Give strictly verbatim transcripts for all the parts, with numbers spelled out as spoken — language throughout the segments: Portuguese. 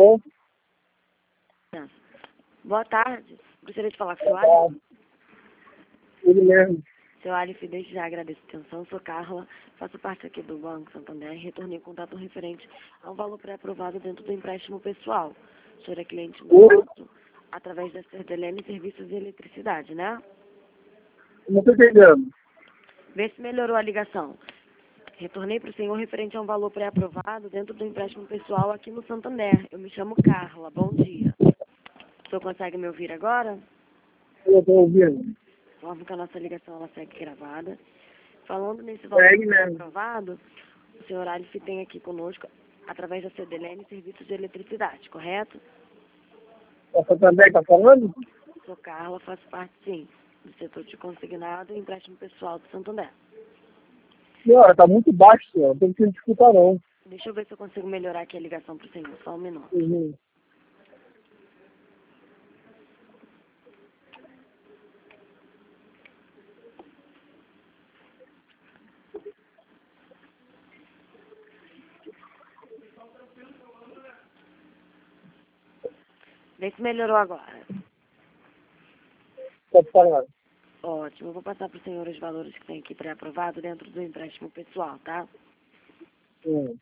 Alô? Boa tarde. Gostaria de falar com o seu Boa Alif. tarde. Ele mesmo. Seu Alif, desde já agradeço a atenção. Sou Carla, faço parte aqui do Banco Santander e retornei contato referente a um valor pré-aprovado dentro do empréstimo pessoal. O senhor é cliente do Oi? banco através da Cerdelene Serviços de Eletricidade, né? Não estou entendendo. Vê se melhorou a ligação. Retornei para o senhor referente a um valor pré-aprovado dentro do empréstimo pessoal aqui no Santander. Eu me chamo Carla. Bom dia. O senhor consegue me ouvir agora? Eu estou ouvindo. Informo que a nossa ligação ela segue gravada. Falando nesse valor Segue mesmo. pré-aprovado, o senhor Alif tem aqui conosco, através da Cerdelene, Serviços de Eletricidade, correto? A Santander está falando? Sou Carla, faço parte, sim, do setor de consignado e empréstimo pessoal do Santander. Senhora, está muito baixo, senhora. Não estou conseguindo escutar, não. Deixa eu ver se eu consigo melhorar aqui a ligação para o senhor, só um minuto. Uhum. Vê se melhorou agora. Pode falar. Ótimo, eu vou passar para o senhor os valores que tem aqui pré-aprovado dentro do empréstimo pessoal, tá? Hum.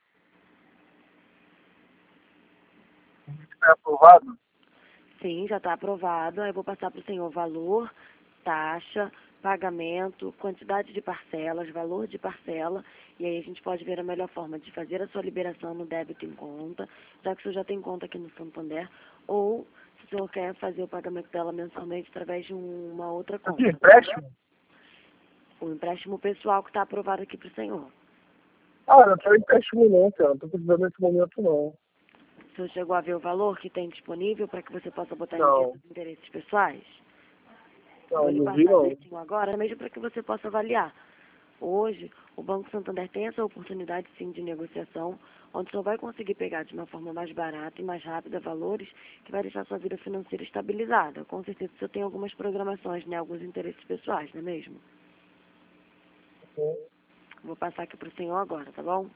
Está aprovado? Sim, já está aprovado. Aí eu vou passar para o senhor valor, taxa, pagamento, quantidade de parcelas, valor de parcela, e aí a gente pode ver a melhor forma de fazer a sua liberação no débito em conta, já que o senhor já tem conta aqui no Santander, ou se o senhor quer fazer o pagamento dela mensalmente através de um- uma outra De conta. empréstimo? O empréstimo pessoal que está aprovado aqui para o senhor. Ah, não quero empréstimo não, senhora. Não estou precisando nesse momento, não. O senhor chegou a ver o valor que tem disponível para que você possa botar em dia Não. os interesses pessoais? Não, Vou lhe não vi, passar não. certinho agora, mesmo para que você possa avaliar. Hoje, o Banco Santander tem essa oportunidade, sim, de negociação, onde o senhor vai conseguir pegar de uma forma mais barata e mais rápida valores que vai deixar sua vida financeira estabilizada. Com certeza, o senhor tem algumas programações, né, alguns interesses pessoais, não é mesmo? Uhum. Vou passar aqui para o senhor agora, tá bom?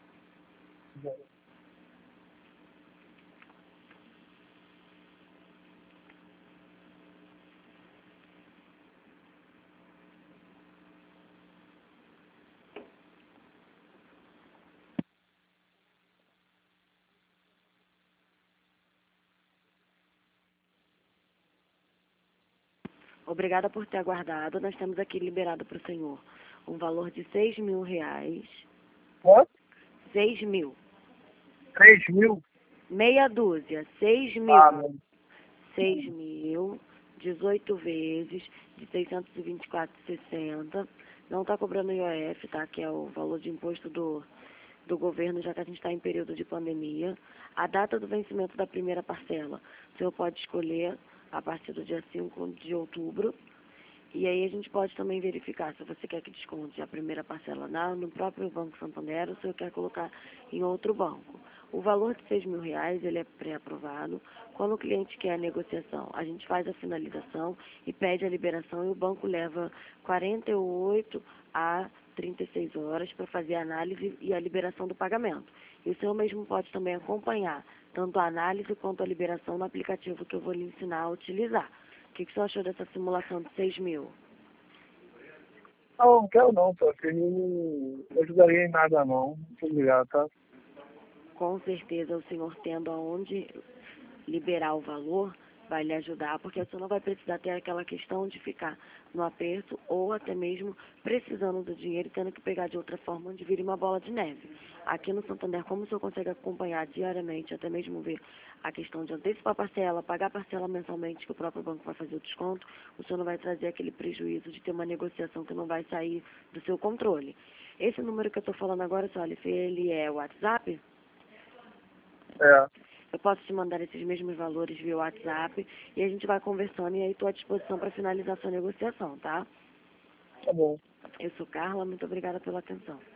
Obrigada por ter aguardado. Nós temos aqui liberado para o senhor um valor de seis mil reais. Quanto? Seis mil. Três mil? Meia dúzia. Seis mil. Ah, não. Seis mil, dezoito vezes, de seiscentos e vinte e quatro reais e sessenta centavos. Não está cobrando I O F, tá? Que é o valor de imposto do, do governo, já que a gente está em período de pandemia. A data do vencimento da primeira parcela, o senhor pode escolher a partir do dia cinco de outubro. E aí a gente pode também verificar se você quer que desconte a primeira parcela na, no próprio Banco Santander ou se você quer colocar em outro banco. O valor de seis mil reais, ele é pré-aprovado. Quando o cliente quer a negociação, a gente faz a finalização e pede a liberação e o banco leva quarenta e oito a trinta e seis horas para fazer a análise e a liberação do pagamento. E o senhor mesmo pode também acompanhar tanto a análise quanto a liberação no aplicativo que eu vou lhe ensinar a utilizar. O que, que você achou dessa simulação de seis mil? Não, não quero não, porque não ajudaria em nada não. Muito obrigado, tá? Com certeza o senhor tendo aonde liberar o valor vai lhe ajudar, porque o senhor não vai precisar ter aquela questão de ficar no aperto ou até mesmo precisando do dinheiro e tendo que pegar de outra forma, onde vira uma bola de neve. Aqui no Santander, como o senhor consegue acompanhar diariamente, até mesmo ver a questão de antecipar a parcela, pagar a parcela mensalmente, que o próprio banco vai fazer o desconto, o senhor não vai trazer aquele prejuízo de ter uma negociação que não vai sair do seu controle. Esse número que eu estou falando agora, senhor Alif, ele é o WhatsApp? É. Eu posso te mandar esses mesmos valores via WhatsApp e a gente vai conversando e aí estou à disposição para finalizar a sua negociação, tá? Tá bom. Eu sou Carla, muito obrigada pela atenção.